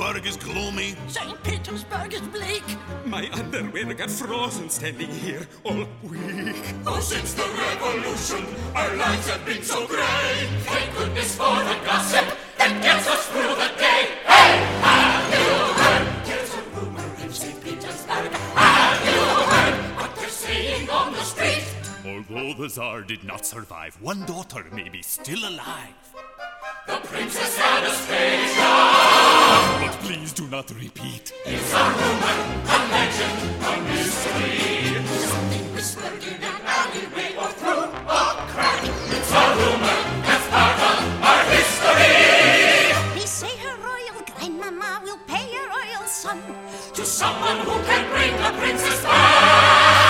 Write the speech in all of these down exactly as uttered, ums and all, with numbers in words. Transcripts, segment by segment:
Petersburg is gloomy. Saint Petersburg is bleak. My underwear got frozen standing here all week. Oh, since the revolution, our lives have been so gray. Thank goodness for the gossip that gets us through the day. Hey, have you heard? There's a rumor in Saint Petersburg. Have you heard what they're saying on the street? Although the Tsar did not survive, one daughter may be still alive. The Princess Anastasia! But please do not repeat. It's a rumor, a legend, a mystery. Something whispered in an alleyway or through a crack. It's a rumor that's part of our history. They say her royal grandmama will pay her royal son to someone who can bring the princess back.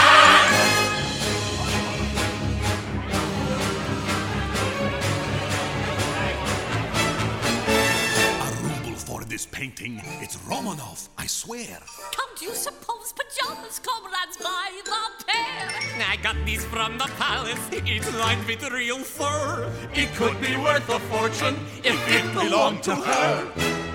This painting, it's Romanov, I swear. Can't you suppose pajamas, comrades, by the pair? I got these from the palace, it's lined with real fur. It could be worth a fortune if it belonged to her.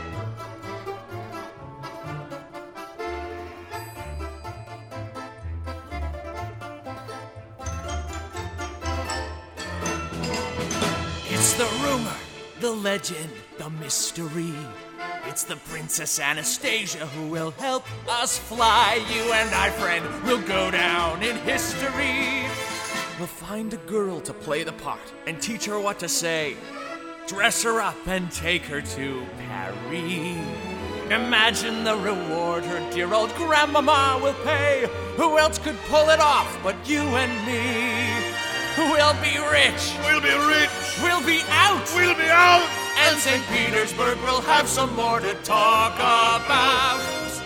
It's the rumor, the legend, the mystery. It's the Princess Anastasia who will help us fly. You and I, friend, will go down in history. We'll find a girl to play the part and teach her what to say. Dress her up and take her to Paris. Imagine the reward her dear old grandmama will pay. Who else could pull it off but you and me? We'll be rich. We'll be rich. We'll be out. We'll be out. And Saint Petersburg will have some more to talk about.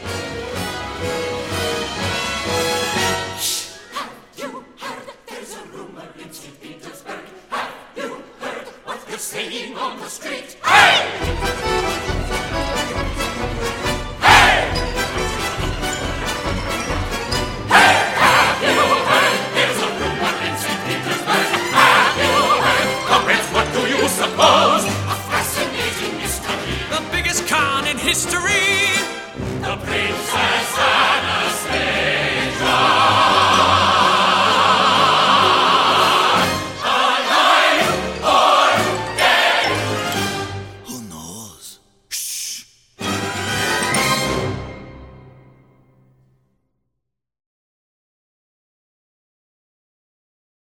Shh! Have you heard? There's a rumor in Saint Petersburg. Have you heard what they're saying on the street? Hey!